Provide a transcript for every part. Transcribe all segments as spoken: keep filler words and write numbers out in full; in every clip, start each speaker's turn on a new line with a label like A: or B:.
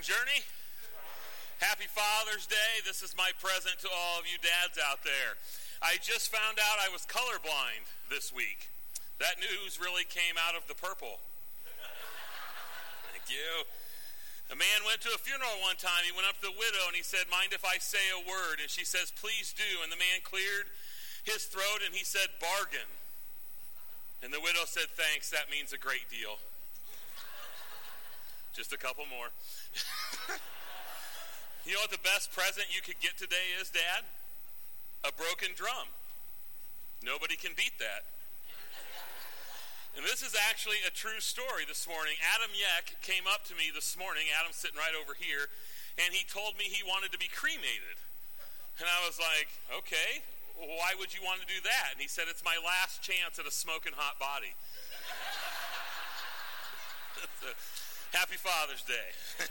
A: morning, Journey. Happy Father's Day. This is my present to all of you dads out there. I just found out I was colorblind this week. That news really came out of the purple. Thank you. A man went to a funeral one time. He went up to the widow and he said, "Mind if I say a word?" And she says, "Please do." And the man cleared his throat and he said, "Bargain." And the widow said, "Thanks, that means a great deal." Just a couple more. You know what the best present you could get today is, Dad? A broken drum. Nobody can beat that. And this is actually a true story this morning. Adam Yeck came up to me this morning. Adam's sitting right over here. And he told me he wanted to be cremated. And I was like, okay, why would you want to do that? And he said, "It's my last chance at a smoking hot body." Happy Father's Day.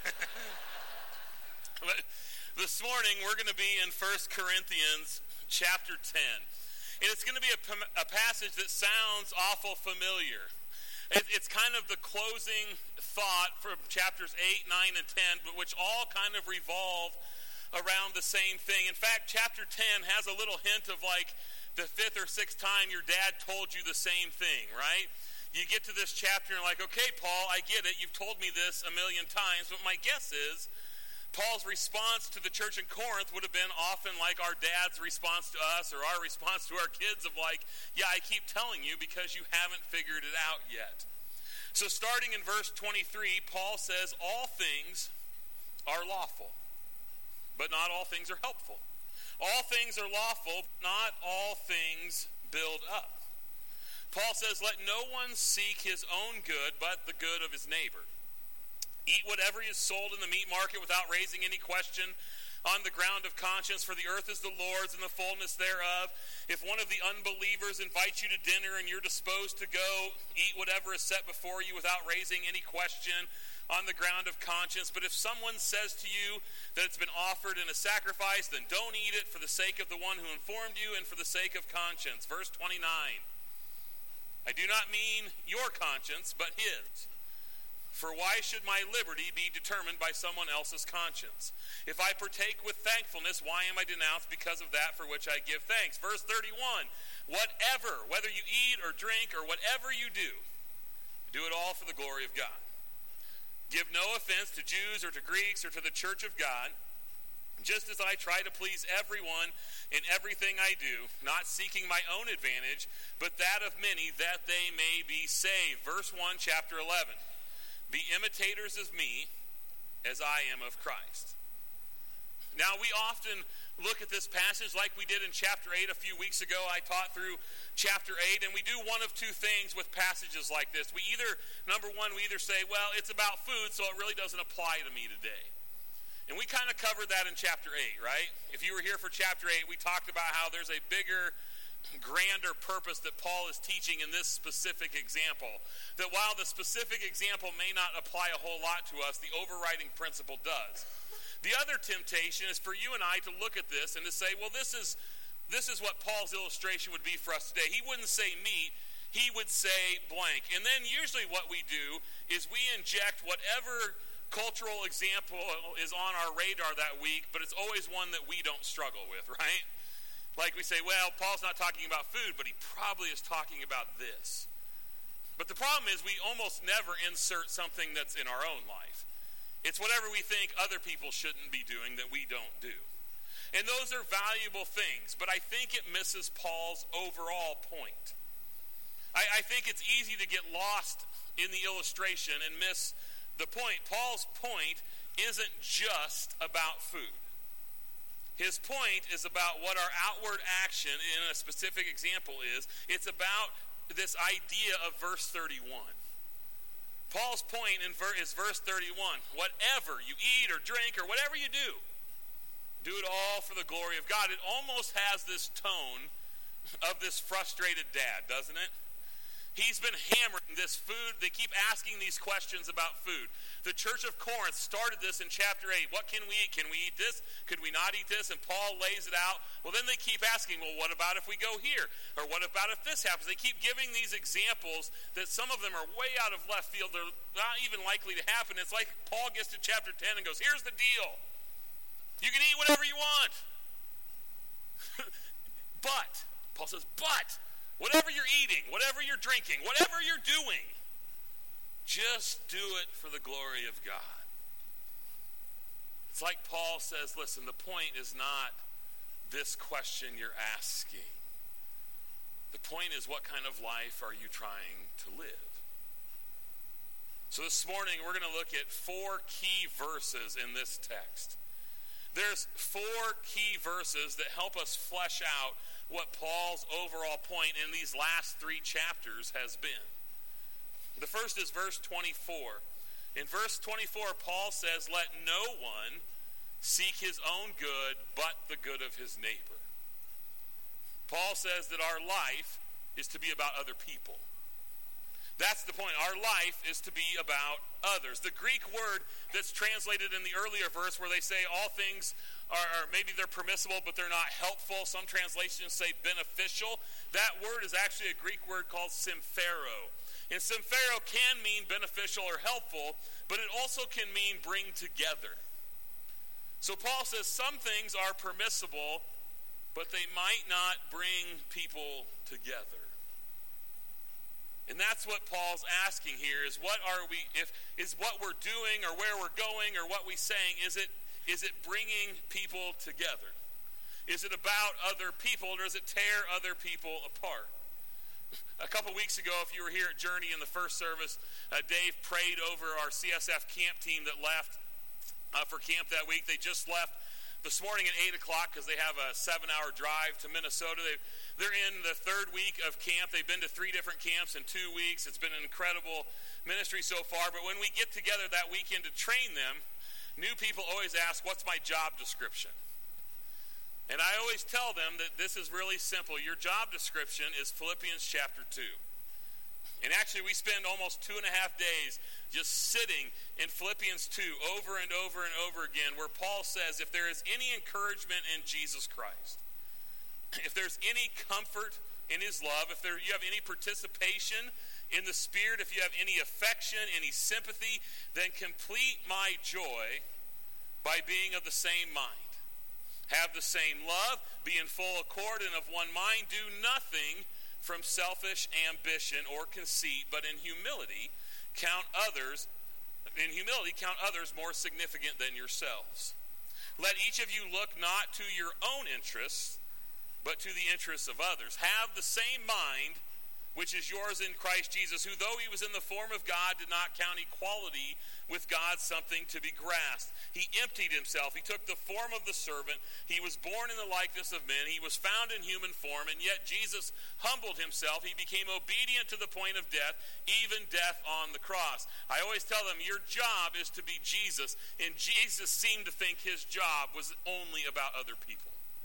A: But this morning we're going to be in First Corinthians chapter ten. And it's going to be a, a passage that sounds awful familiar. It, it's kind of the closing thought from chapters eight, nine, and ten, but which all kind of revolve around the same thing. In fact, chapter ten has a little hint of like the fifth or sixth time your dad told you the same thing, right? You get to this chapter and you're like, okay, Paul, I get it. You've told me this a million times. But my guess is Paul's response to the church in Corinth would have been often like our dad's response to us or our response to our kids of like, yeah, I keep telling you because you haven't figured it out yet. So starting in verse twenty-three, Paul says, all things are lawful, but not all things are helpful. All things are lawful, not all things build up. Paul says, let no one seek his own good, but the good of his neighbor. Eat whatever is sold in the meat market without raising any question on the ground of conscience, for the earth is the Lord's and the fullness thereof. If one of the unbelievers invites you to dinner and you're disposed to go, eat whatever is set before you without raising any question on the ground of conscience. But if someone says to you that it's been offered in a sacrifice, then don't eat it for the sake of the one who informed you and for the sake of conscience. Verse twenty-nine. I do not mean your conscience, but his. For why should my liberty be determined by someone else's conscience? If I partake with thankfulness, why am I denounced because of that for which I give thanks? Verse thirty-one, whatever, whether you eat or drink or whatever you do, do it all for the glory of God. Give no offense to Jews or to Greeks or to the church of God, just as I try to please everyone in everything I do, not seeking my own advantage, but that of many, that they may be saved. Verse one, chapter eleven. Be imitators of me as I am of Christ. Now, we often look at this passage like we did in chapter eight a few weeks ago. I taught through chapter eight, and we do one of two things with passages like this. We either, number one, we either say, well, it's about food, so it really doesn't apply to me today. And we kind of covered that in chapter eight, right? If you were here for chapter eight, we talked about how there's a bigger, grander purpose that Paul is teaching in this specific example. That while the specific example may not apply a whole lot to us, the overriding principle does. The other temptation is for you and I to look at this and to say, well, this is this is what Paul's illustration would be for us today. He wouldn't say meat, he would say blank. And then usually what we do is we inject whatever cultural example is on our radar that week, but it's always one that we don't struggle with, right? Like we say, well, Paul's not talking about food, but he probably is talking about this. But the problem is we almost never insert something that's in our own life. It's whatever we think other people shouldn't be doing that we don't do. And those are valuable things, but I think it misses Paul's overall point. I, I think it's easy to get lost in the illustration and miss the point. Paul's point isn't just about food. His point is about what our outward action in a specific example is. It's about this idea of verse thirty-one. Paul's point in ver- is verse thirty-one. Whatever you eat or drink or whatever you do, do it all for the glory of God. It almost has this tone of this frustrated dad, doesn't it? He's been hammering this food. They keep asking these questions about food. The church of Corinth started this in chapter eight. What can we eat? Can we eat this? Could we not eat this? And Paul lays it out. Well, then they keep asking, well, what about if we go here? Or what about if this happens? They keep giving these examples that some of them are way out of left field. They're not even likely to happen. It's like Paul gets to chapter ten and goes, here's the deal. You can eat whatever you want. But, Paul says, but, whatever you're eating, whatever you're drinking, whatever you're doing, just do it for the glory of God. It's like Paul says, listen, the point is not this question you're asking. The point is, what kind of life are you trying to live? So this morning, we're going to look at four key verses in this text. There's four key verses that help us flesh out what Paul's overall point in these last three chapters has been. The first is verse twenty-four. In verse twenty-four, Paul says, let no one seek his own good, but the good of his neighbor. Paul says that our life is to be about other people. That's the point. Our life is to be about others. The Greek word that's translated in the earlier verse where they say all things are, are maybe they're permissible, but they're not helpful. Some translations say beneficial. That word is actually a Greek word called symphero. And symphero can mean beneficial or helpful, but it also can mean bring together. So Paul says some things are permissible, but they might not bring people together. And that's what Paul's asking here is what are we, if is what we're doing or where we're going or what we're saying, is it is it bringing people together? Is it about other people, or does it tear other people apart? A couple weeks ago, if you were here at Journey in the first service, uh, Dave prayed over our C S F camp team that left uh, for camp that week. They just left this morning at eight o'clock because they have a seven-hour drive to Minnesota. They've, they're in the third week of camp. They've been to three different camps in two weeks. It's been an incredible ministry so far. But when we get together that weekend to train them, new people always ask, what's my job description? And I always tell them that this is really simple. Your job description is Philippians chapter two. And actually, we spend almost two and a half days just sitting in Philippians two over and over and over again, where Paul says, if there is any encouragement in Jesus Christ, if there's any comfort in his love, if there, you have any participation in the Spirit, if you have any affection, any sympathy, then complete my joy by being of the same mind. Have the same love, be in full accord and of one mind, do nothing from selfish ambition or conceit, but in humility count others, in humility count others more significant than yourselves. Let each of you look not to your own interests, but to the interests of others. Have the same mind which is yours in Christ Jesus, who though he was in the form of God, did not count equality with God something to be grasped. He emptied himself. He took the form of the servant. He was born in the likeness of men. He was found in human form, and yet Jesus humbled himself. He became obedient to the point of death, even death on the cross. I always tell them, your job is to be Jesus, and Jesus seemed to think his job was only about other people.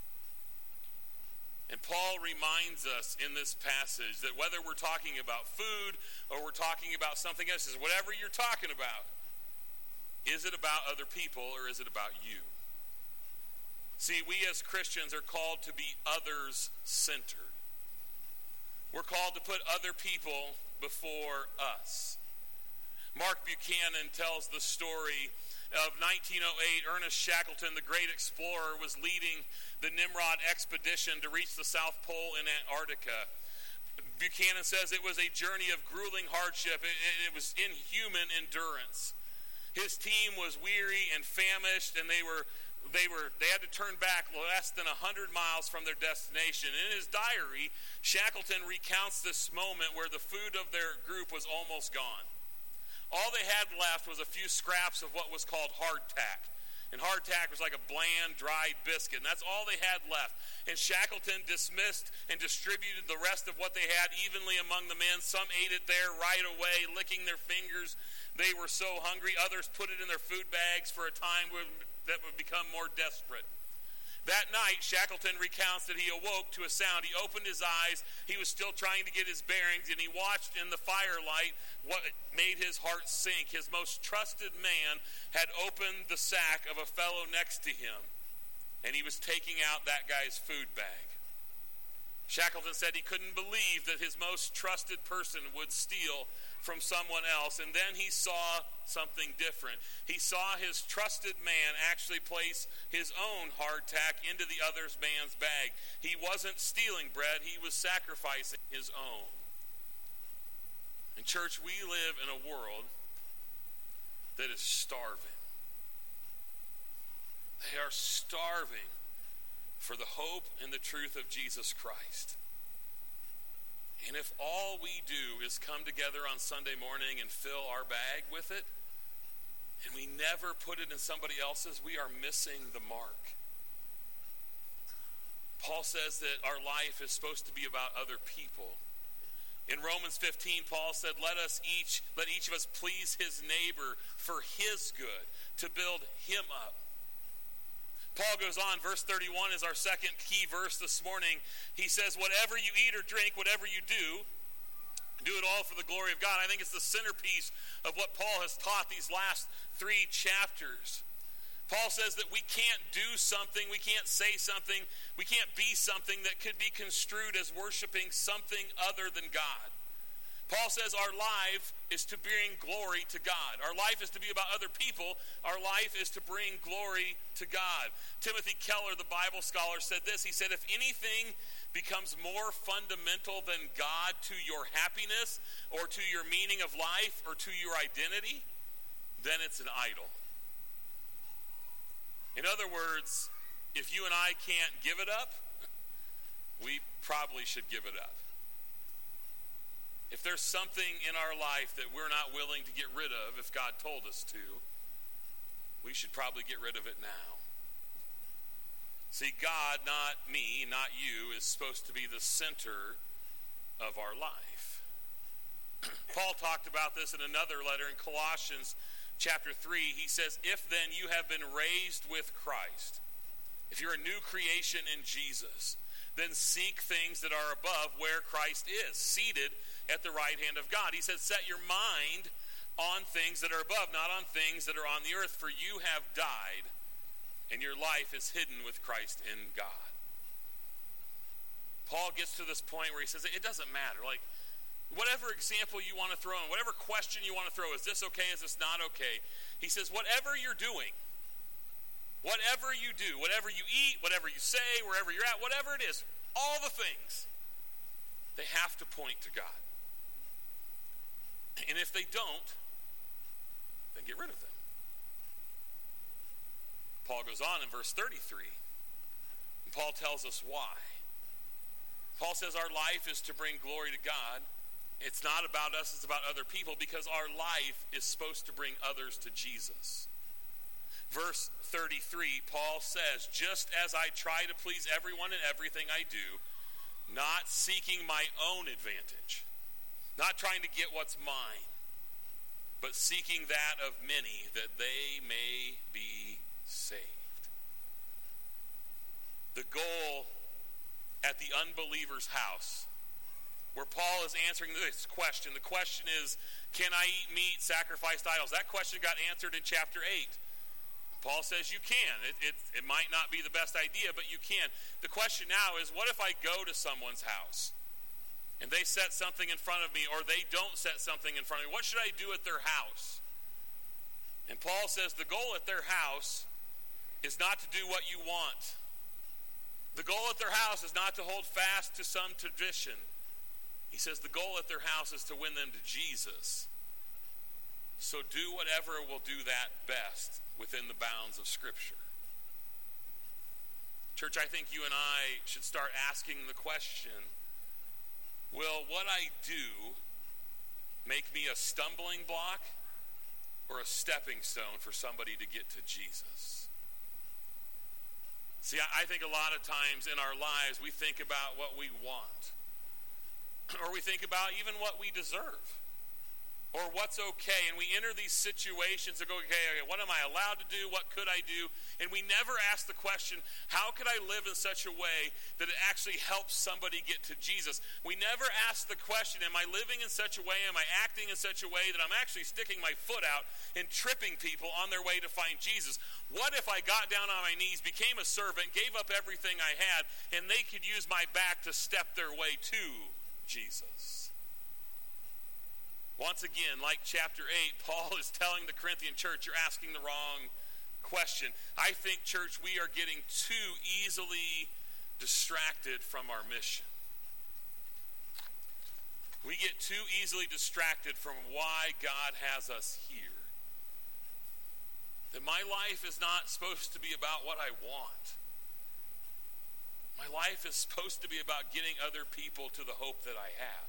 A: And Paul reminds us in this passage that whether we're talking about food or we're talking about something else, is whatever you're talking about, is it about other people or is it about you? See, we as Christians are called to be others-centered. We're called to put other people before us. Mark Buchanan tells the story of nineteen oh eight. Ernest Shackleton, the great explorer, was leading the Nimrod expedition to reach the South Pole in Antarctica. Buchanan says it was a journey of grueling hardship. It, it, it was inhuman endurance. His team was weary and famished, and they were they were they had to turn back less than a hundred miles from their destination. In his diary, Shackleton recounts this moment where the food of their group was almost gone. All they had left was a few scraps of what was called hardtack. And hardtack was like a bland, dried biscuit. And that's all they had left. And Shackleton dismissed and distributed the rest of what they had evenly among the men. Some ate it there right away, licking their fingers. They were so hungry. Others put it in their food bags for a time that would become more desperate. That night, Shackleton recounts that he awoke to a sound. He opened his eyes. He was still trying to get his bearings, and he watched in the firelight what made his heart sink. His most trusted man had opened the sack of a fellow next to him, and he was taking out that guy's food bag. Shackleton said he couldn't believe that his most trusted person would steal from someone else, and then he saw something different. He saw his trusted man actually place his own hardtack into the other man's bag. He wasn't stealing bread, he was sacrificing his own. In church, we live in a world that is starving. They are starving for the hope and the truth of Jesus Christ. And if all we do is come together on Sunday morning and fill our bag with it, and we never put it in somebody else's, we are missing the mark. Paul says that our life is supposed to be about other people. In Romans fifteen, Paul said, let us each, let each of us please his neighbor for his good, to build him up. Paul goes on, verse thirty-one is our second key verse this morning. He says, whatever you eat or drink, whatever you do, do it all for the glory of God. I think it's the centerpiece of what Paul has taught these last three chapters. Paul says that we can't do something, we can't say something, we can't be something that could be construed as worshiping something other than God. Paul says our life is to bring glory to God. Our life is to be about other people. Our life is to bring glory to God. Timothy Keller, the Bible scholar, said this. He said, if anything becomes more fundamental than God to your happiness or to your meaning of life or to your identity, then it's an idol. In other words, if you and I can't give it up, we probably should give it up. If there's something in our life that we're not willing to get rid of, if God told us to, we should probably get rid of it now. See, God, not me, not you, is supposed to be the center of our life. Paul talked about this in another letter in Colossians chapter three. He says, if then you have been raised with Christ, if you're a new creation in Jesus, then seek things that are above where Christ is, seated at the right hand of God. He says, set your mind on things that are above, not on things that are on the earth, for you have died, and your life is hidden with Christ in God. Paul gets to this point where he says, it doesn't matter. Like, whatever example you want to throw in, whatever question you want to throw, is this okay, is this not okay? He says, whatever you're doing, whatever you do, whatever you eat, whatever you say, wherever you're at, whatever it is, all the things, they have to point to God. And if they don't, then get rid of them. Paul goes on in verse thirty-three, and Paul tells us why. Paul says our life is to bring glory to God. It's not about us, it's about other people, because our life is supposed to bring others to Jesus. Verse thirty-three, Paul says, just as I try to please everyone in everything I do, not seeking my own advantage, not trying to get what's mine, but seeking that of many, that they may be saved. The goal at the unbeliever's house, where Paul is answering this question, the question is, can I eat meat sacrificed to idols? That question got answered in chapter eight. Paul says you can. It, it, it might not be the best idea, but you can. The question now is, what if I go to someone's house and they set something in front of me, or they don't set something in front of me? What should I do at their house? And Paul says the goal at their house is not to do what you want. The goal at their house is not to hold fast to some tradition. He says the goal at their house is to win them to Jesus. So do whatever will do that best within the bounds of Scripture. Church, I think you and I should start asking the question, will what I do make me a stumbling block or a stepping stone for somebody to get to Jesus? See, I think a lot of times in our lives we think about what we want, or we think about even what we deserve, or what's okay. And we enter these situations and go, okay, okay, what am I allowed to do? What could I do? And we never ask the question, how could I live in such a way that it actually helps somebody get to Jesus? We never ask the question, am I living in such a way, am I acting in such a way that I'm actually sticking my foot out and tripping people on their way to find Jesus? What if I got down on my knees, became a servant, gave up everything I had, and they could use my back to step their way to Jesus? Once again, like chapter eight, Paul is telling the Corinthian church, you're asking the wrong question. I think, church, we are getting too easily distracted from our mission. We get too easily distracted from why God has us here. That my life is not supposed to be about what I want. My life is supposed to be about getting other people to the hope that I have.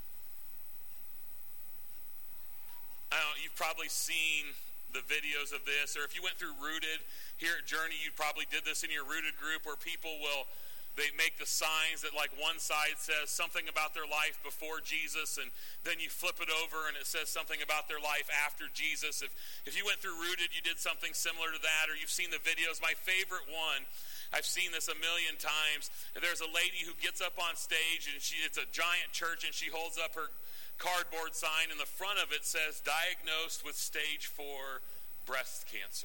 A: I don't know, you've probably seen the videos of this, or if you went through Rooted here at Journey, you probably did this in your Rooted group, where people will, they make the signs that like one side says something about their life before Jesus, and then you flip it over and it says something about their life after Jesus. If if you went through Rooted, you did something similar to that, or you've seen the videos. My favorite one, I've seen this a million times. There's a lady who gets up on stage, and she it's a giant church, and she holds up her cardboard sign, and the front of it says, diagnosed with stage four breast cancer.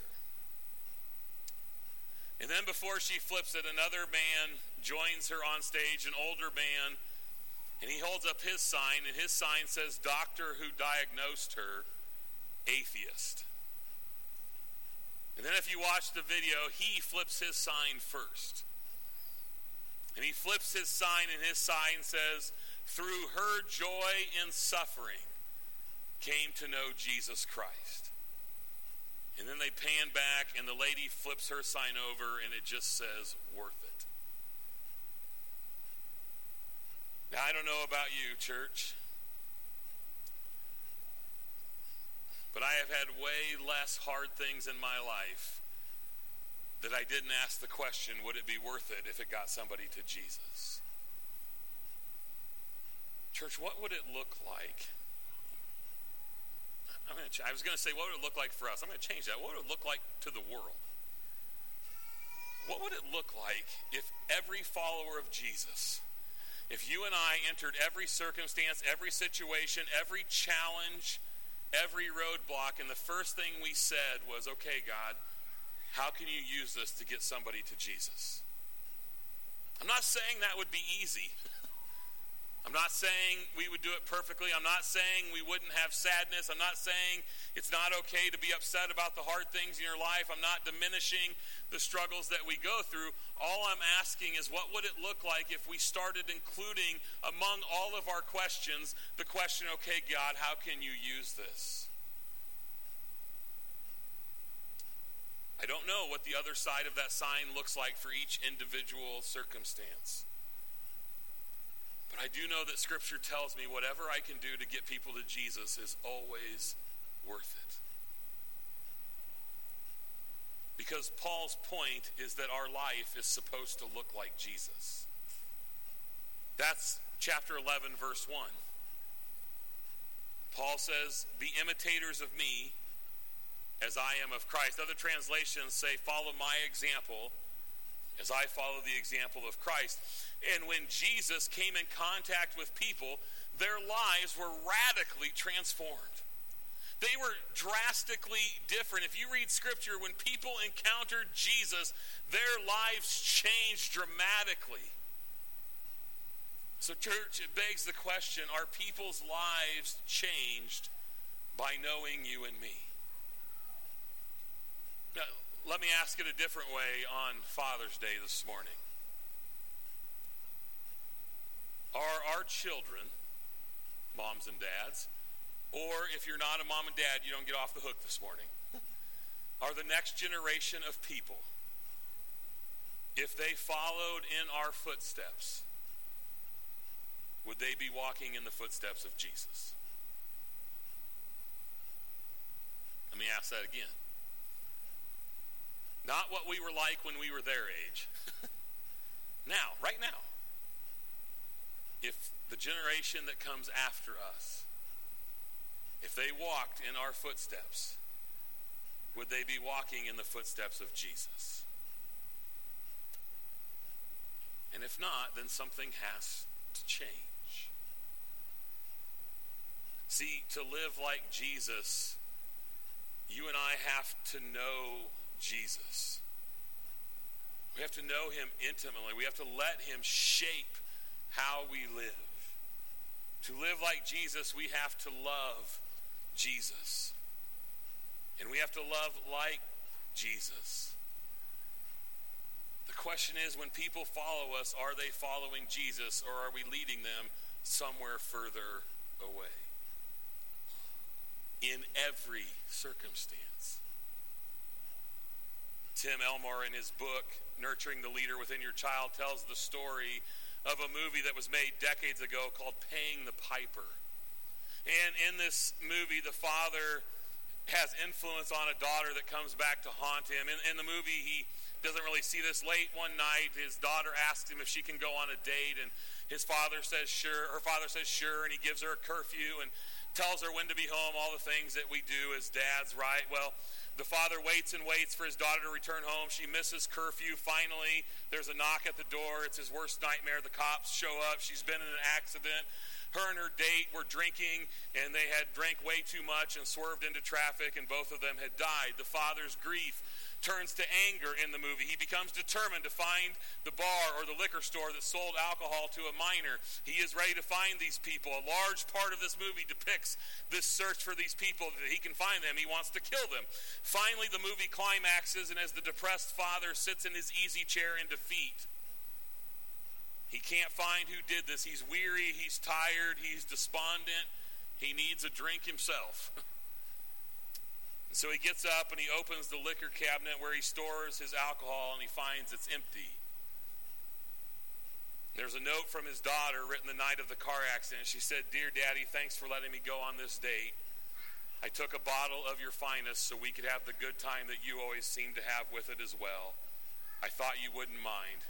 A: And then before she flips it, another man joins her on stage, an older man, and he holds up his sign, and his sign says, doctor who diagnosed her, atheist. And then if you watch the video, he flips his sign first. And he flips his sign, and his sign says, through her joy in suffering, came to know Jesus Christ. And then they pan back, and the lady flips her sign over, and it just says, worth it. Now, I don't know about you, church, but I have had way less hard things in my life that I didn't ask the question, would it be worth it if it got somebody to Jesus? Church, what would it look like? I'm gonna ch- I was going to say, what would it look like for us? I'm going to change that. What would it look like to the world? What would it look like if every follower of Jesus, if you and I entered every circumstance, every situation, every challenge, every roadblock, and the first thing we said was, okay, God, how can you use this to get somebody to Jesus? I'm not saying that would be easy. I'm not saying we would do it perfectly. I'm not saying we wouldn't have sadness. I'm not saying it's not okay to be upset about the hard things in your life. I'm not diminishing the struggles that we go through. All I'm asking is, what would it look like if we started including among all of our questions the question, okay, God, how can you use this? I don't know what the other side of that sign looks like for each individual circumstance. But I do know that Scripture tells me whatever I can do to get people to Jesus is always worth it. Because Paul's point is that our life is supposed to look like Jesus. That's chapter eleven, verse one. Paul says, be imitators of me as I am of Christ. Other translations say, follow my example as I follow the example of Christ. And when Jesus came in contact with people, their lives were radically transformed. They were drastically different. If you read Scripture, when people encountered Jesus, their lives changed dramatically. So, church, it begs the question, are people's lives changed by knowing you and me? Now, let me ask it a different way on Father's Day this morning. Are our children, moms and dads, or if you're not a mom and dad, you don't get off the hook this morning, are the next generation of people, if they followed in our footsteps, would they be walking in the footsteps of Jesus? Let me ask that again. Not what we were like when we were their age. Now, right now, if the generation that comes after us If they walked in our footsteps, would they be walking in the footsteps of Jesus? And if not, then something has to change. See, to live like Jesus, you and I have to know Jesus. We have to know him intimately. We have to let him shape how we live. To live like Jesus, we have to love Jesus. And we have to love like Jesus. The question is, when people follow us, are they following Jesus, or are we leading them somewhere further away? In every circumstance. Tim Elmore, in his book, Nurturing the Leader Within Your Child, tells the story of a movie that was made decades ago called Paying the Piper. And in this movie, the father has influence on a daughter that comes back to haunt him. In, in the movie, he doesn't really see this. Late one night, his daughter asks him if she can go on a date, and his father says sure. Her father says sure, and he gives her a curfew and tells her when to be home, all the things that we do as dads, right? Well, the father waits and waits for his daughter to return home. She misses curfew. Finally, there's a knock at the door. It's his worst nightmare. The cops show up. She's been in an accident. Her and her date were drinking, and they had drank way too much and swerved into traffic, and both of them had died. The father's grief turns to anger in the movie. He becomes determined to find the bar or the liquor store that sold alcohol to a minor. He is ready to find these people. A large part of this movie depicts this search for these people, that he can find them. He wants to kill them. Finally, the movie climaxes, and as the depressed father sits in his easy chair in defeat, he can't find who did this. He's weary, he's tired, he's despondent. He needs a drink himself. So he gets up and he opens the liquor cabinet where he stores his alcohol, and he finds it's empty. There's a note from his daughter written the night of the car accident. She said, "Dear Daddy, thanks for letting me go on this date. I took a bottle of your finest so we could have the good time that you always seem to have with it as well. I thought you wouldn't mind."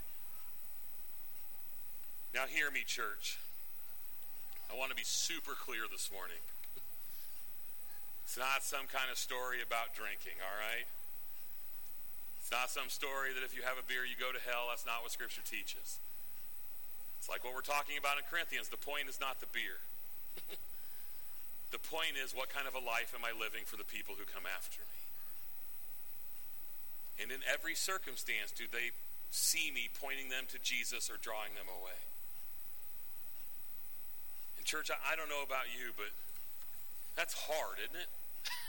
A: Now hear me, church. I want to be super clear this morning. It's not some kind of story about drinking, all right? It's not some story that if you have a beer, you go to hell. That's not what Scripture teaches. It's like what we're talking about in Corinthians. The point is not the beer. The point is, what kind of a life am I living for the people who come after me? And in every circumstance, do they see me pointing them to Jesus or drawing them away? And church, I, I don't know about you, but that's hard, isn't it?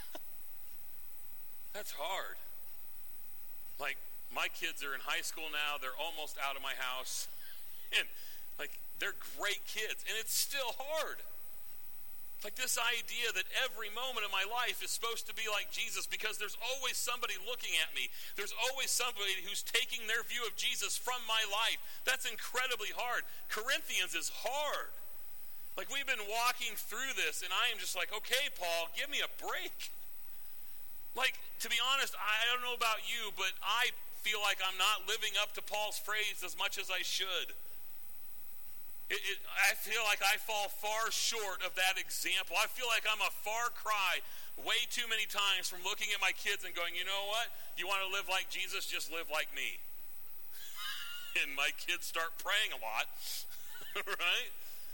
A: That's hard. Like, my kids are in high school now. They're almost out of my house. And, like, they're great kids. And it's still hard. Like this idea that every moment of my life is supposed to be like Jesus, because there's always somebody looking at me. There's always somebody who's taking their view of Jesus from my life. That's incredibly hard. Corinthians is hard. Like, we've been walking through this, and I am just like, okay, Paul, give me a break. Like, to be honest, I don't know about you, but I feel like I'm not living up to Paul's phrase as much as I should. It, it, I feel like I fall far short of that example. I feel like I'm a far cry way too many times from looking at my kids and going, you know what? You want to live like Jesus? Just live like me. And my kids start praying a lot, right?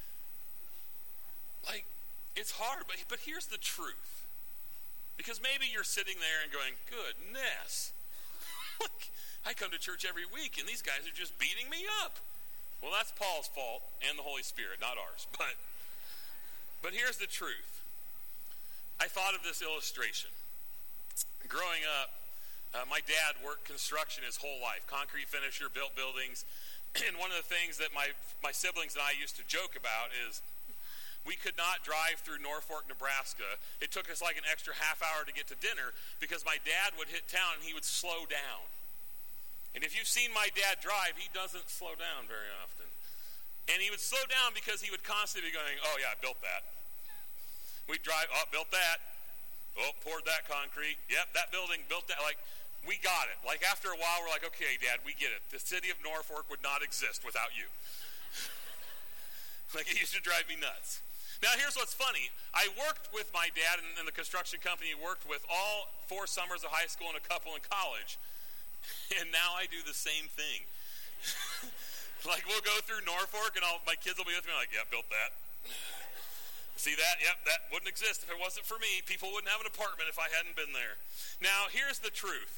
A: Like, it's hard, but, but here's the truth. Because maybe you're sitting there and going, goodness, I come to church every week and these guys are just beating me up. Well, that's Paul's fault and the Holy Spirit, not ours. But, but here's the truth. I thought of this illustration. Growing up, uh, my dad worked construction his whole life. Concrete finisher, built buildings. And one of the things that my, my siblings and I used to joke about is, we could not drive through Norfolk, Nebraska. It took us like an extra half hour to get to dinner because my dad would hit town and he would slow down. And if you've seen my dad drive, he doesn't slow down very often. And he would slow down because he would constantly be going, oh yeah, I built that. We'd drive, oh, built that. Oh, poured that concrete. Yep, that building, built that. Like, we got it. Like, after a while, we're like, okay, Dad, we get it. The city of Norfolk would not exist without you. Like, it used to drive me nuts. Now, here's what's funny. I worked with my dad in, in the construction company he worked with all four summers of high school and a couple in college. And now I do the same thing. Like, we'll go through Norfolk, and I'll, my kids will be with me, like, yeah, built that. See that? Yep, that wouldn't exist if it wasn't for me. People wouldn't have an apartment if I hadn't been there. Now, here's the truth.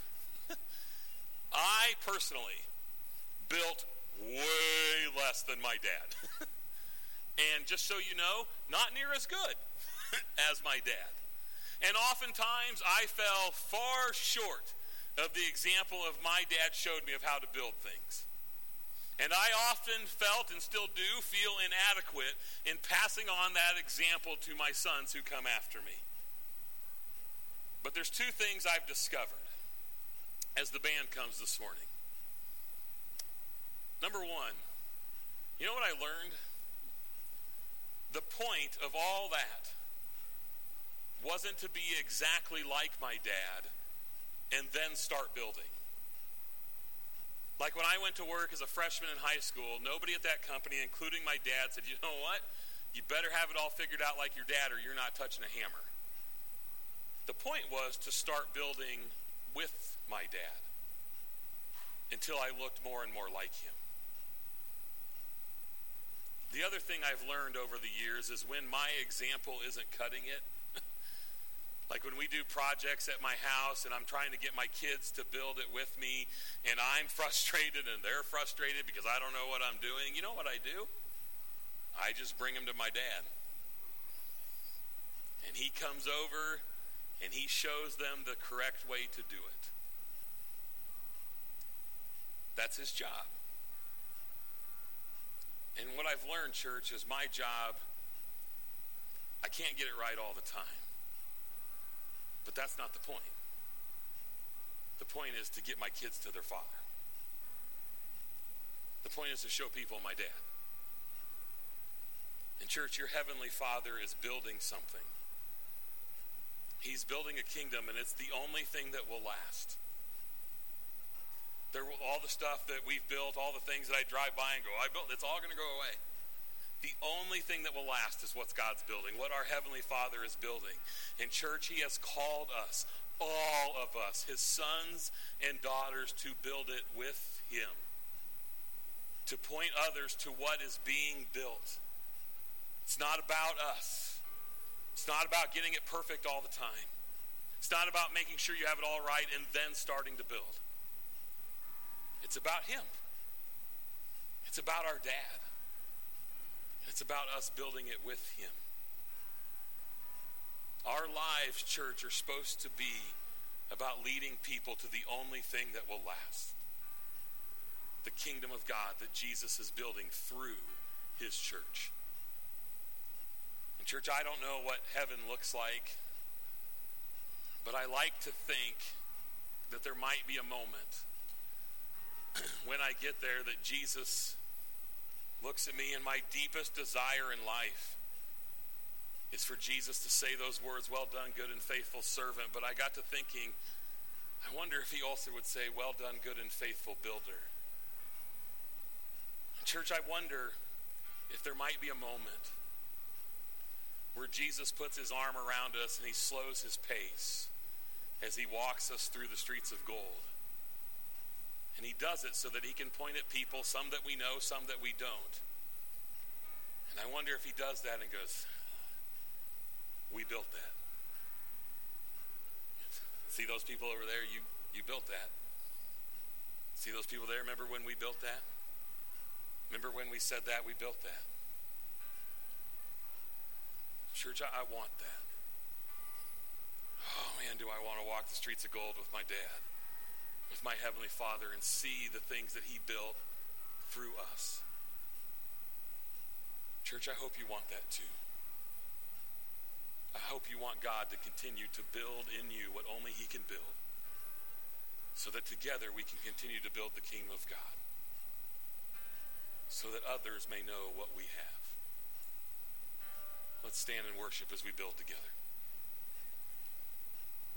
A: I personally built way less than my dad. And just so you know, not near as good as my dad. And oftentimes, I fell far short of the example of my dad showed me of how to build things. And I often felt and still do feel inadequate in passing on that example to my sons who come after me. But there's two things I've discovered as the band comes this morning. Number one, you know what I learned? The point of all that wasn't to be exactly like my dad and then start building. Like when I went to work as a freshman in high school, nobody at that company, including my dad, said, you know what? You better have it all figured out like your dad or you're not touching a hammer. The point was to start building with my dad until I looked more and more like him. The other thing I've learned over the years is when my example isn't cutting it, like when we do projects at my house and I'm trying to get my kids to build it with me and I'm frustrated and they're frustrated because I don't know what I'm doing, you know what I do? I just bring them to my dad. And he comes over and he shows them the correct way to do it. That's his job. And what I've learned, church, is my job, I can't get it right all the time. But that's not the point. The point is to get my kids to their father. The point is to show people my dad. And church, your heavenly Father is building something. He's building a kingdom, and it's the only thing that will last. There will, all the stuff that we've built, all the things that I drive by and go, I built, it's all going to go away. The only thing that will last is what God's building, what our Heavenly Father is building. In church, He has called us, all of us, His sons and daughters, to build it with Him. To point others to what is being built. It's not about us. It's not about getting it perfect all the time. It's not about making sure you have it all right and then starting to build. It's about Him. It's about our dad. It's about us building it with Him. Our lives, church, are supposed to be about leading people to the only thing that will last. The kingdom of God that Jesus is building through His church. And church, I don't know what heaven looks like, but I like to think that there might be a moment when I get there that Jesus looks at me, and my deepest desire in life is for Jesus to say those words, well done, good and faithful servant. But I got to thinking, I wonder if He also would say, well done, good and faithful builder. Church, I wonder if there might be a moment where Jesus puts His arm around us and He slows His pace as He walks us through the streets of gold. And He does it so that He can point at people, some that we know, some that we don't. And I wonder if He does that and goes, we built that. See those people over there? You, you built that. See those people there? Remember when we built that? Remember when we said that? We built that. Church, I, I want that. Oh man, do I want to walk the streets of gold with my dad, with my Heavenly Father, and see the things that He built through us. Church, I hope you want that too. I hope you want God to continue to build in you what only He can build, so that together we can continue to build the kingdom of God, so that others may know what we have. Let's stand and worship as we build together.